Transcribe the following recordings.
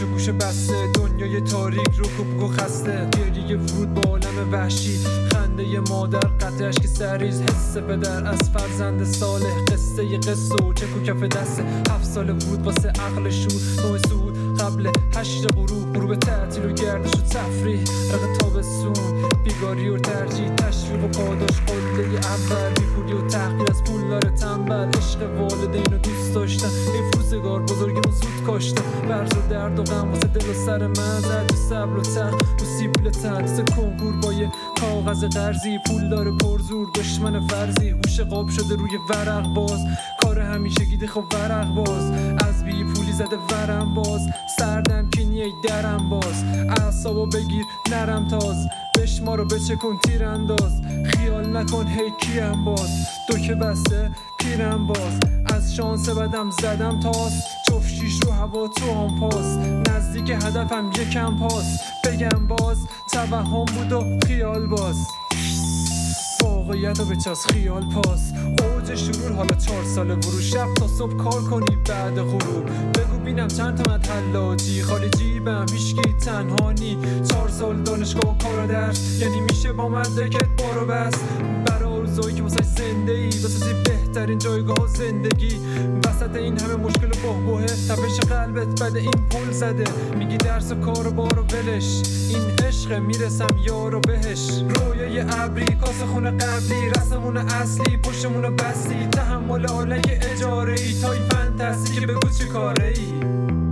گوشه گوشه بسته، دنیای تاریک رو کوبک و خسته. گریه ورود با عالم وحشی، خنده مادر، قطع اشک سریز، حس پدر از فرزند صالح. قصه ی قصه و چک و کف دسته، 7 سال ورود واسه عقل شور. نوع سعود قبل 8 غروب تعطیل و گردش و تفریح. رق تابستون، بیگاری و ترجیح، تشویق و پاداش، قله اول، بیپولی و تحقیر از پولدار تنبل. عشق والدین و دوست داشتن، حیف روزگار بزرگیمو زود کاشتن. برز و درد و غم واسه دل و سر من، زد و صبر و تق و سیبیل تدریس کنکور با یه کاغذ قرضی. پولدار پرزور، دشمن فرضی، هوش قاب شده روی ورق باز. کار همیشگی خب ورق باز، از بی پولی زده ورم باز. سردم کینی ای درم باز، اعصابو بگیر نرم تاز. بشمار و بچکن تیر انداز، خیال نکن هی کیم باز. دو که بسته پیرم باز، از شانس بدم زدم تاس. جفت شیش رو هوا تو هم پاس، نزدیک هدفم یکم پاس. بگم باز توهم بود و خیال باز، واقعیت و بچاس خیال پاس. اوج شروع حالا 4 ساله ورود، شب تا صبح کار کنی بعد غروب. بگو بینم چند تا متحلاجی، خالی جیبم هیچکی تنها نی. 4 سال دانشگاه و کار و درس، یعنی میشه با مدرکت بارو بس. برای روزایی که واسه زنده ای بسازی بهترین جایگاه زندگی. وسط این همه مشکل و بحبوحه، تپش قلبت بده این پل زده. میگی درس و کار و بارو ولش، این عشق میرسم یارو بهش. رویای ابری، کاسه خونه قبلی، رسمون اصلی، پشتمون بستی. تحمل آلنگ اجاره ای، تای فانتزی که بگو چی کاره ای.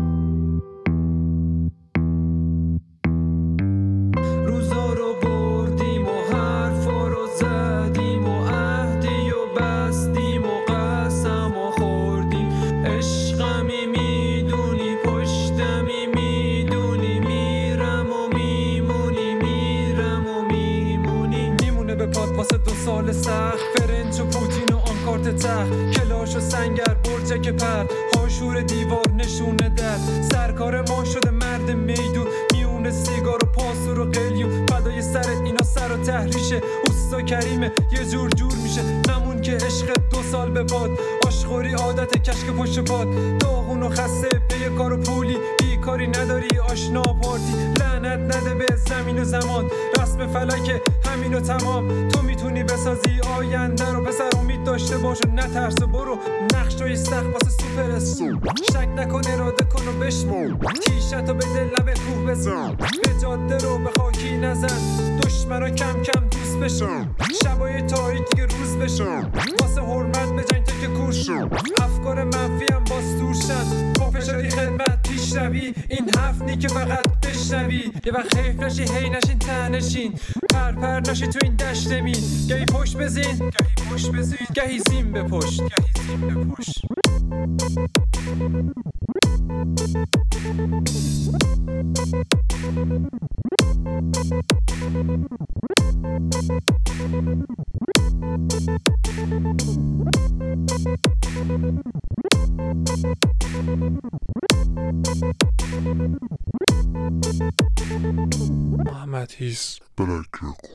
روزا رو بردیم و حرفا رو زدیم و عهدی و بستیم و قسم و خوردیم. عشقمی میدونی، پشتمی میدونی، میرم و میمونی، میرم و میمونی. میمونه به پاد واسه 2 سال سخت، فرنچ و پوتین و آن کارت تخت. کلاش و سنگر، برجک پر، هاشور دیوار نشونه در. سرکار ما شده مرد میدون، میونه سیگار و پاسور و قلیون. فدای سرت اینا سر و تحریشه، اوستا کریمه یه جور جور میشه. نمون که عشق 2 سال به باد، آشخوری عادت کشک پشت پاد. داغون و خسته پی کار و پولی، بیکاری نداری آشنا پارتی. لعنت نده به زمین و زمان، رسم فلک همین و تمام. تو میتونی بسازی آینده رو، پسر امید داشته باش و نترس و برو. نقشای سخت واسه سوپر استون، شک نکن اراده کن و بشمون. تیشتو به دل لب کوه بزن، به جاده رو به خاکی نزن. دشمنا کم کم دوست بشن، شبای تاریک دیگه روز بشن. واسه حرمت بجنگ تا که کور شن، افکار منفی هم باز دورشن. با فشاری خدمت پیش روی، این حرف نی که فقط بشنوی. یه وقت حیف نشی هی نشین تنشین، پر پر نشی تو این دشت مین. گهی پشت بزین، گهی پشت بزین، گهی زین به پشت، گهی زین به پشت. محمد هیس بلک